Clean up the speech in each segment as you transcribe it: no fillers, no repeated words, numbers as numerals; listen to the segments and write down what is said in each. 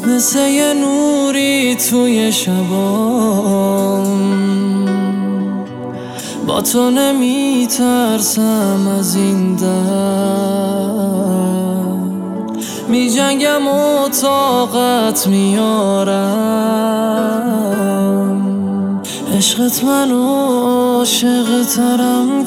مثل یه نوری توی شبام، با تو نمی ترسم از این درد، می جنگم و طاقت میارم. عشقت منو عاشق ترم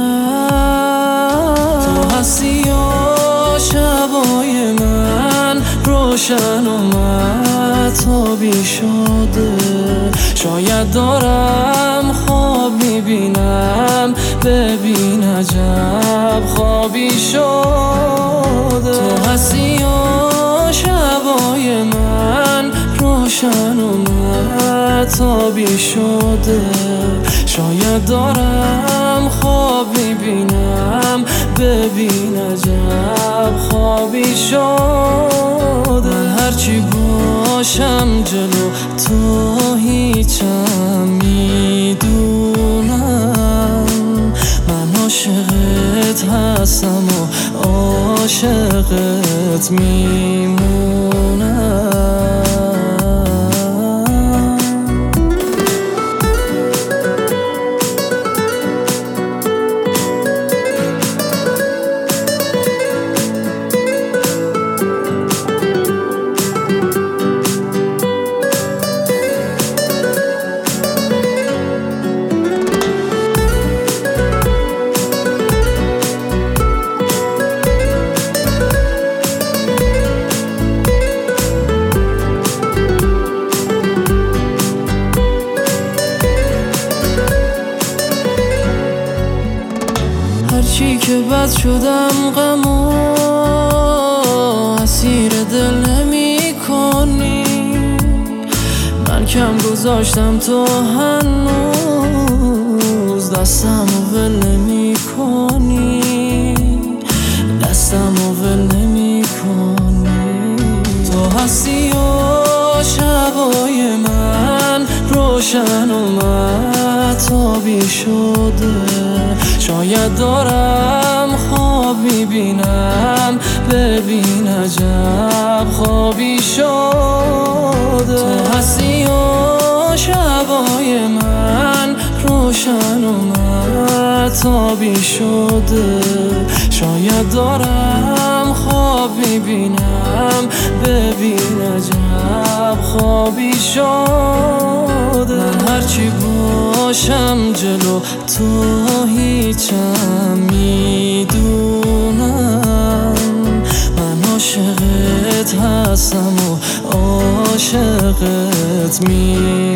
کرد. تو هستی یا شبای من روشن و مهتابی شده. شاید دارم خواب میبینم، ببین عجب خوابی شده. تو هستی یا شبای من روشن و مهتابی شده. شاید دارم خواب میبینم، ببین عجب خوابی شده. من هرچی باشم جلو تو هیچم، میدونم من عاشقت هستم و عاشقت میمونم. هرچی که بد شدم غم و اسیر دل نمی کنی. من کم گذاشتم تو هنوز دستم و ول نمی کنی، دستم و ول نمی کنی. تو هستی و شبای من روشن و مهتابی شده. شاید دارم خواب میبینم، ببین عجب خوابی شده. تو هستی و شبای من روشن و مهتابی شده. شاید دارم خواب میبینم، ببین عجب خوابی شده. من هرچی باشم جلو تو هیچم، میدونم من عاشقت هستم و عاشقت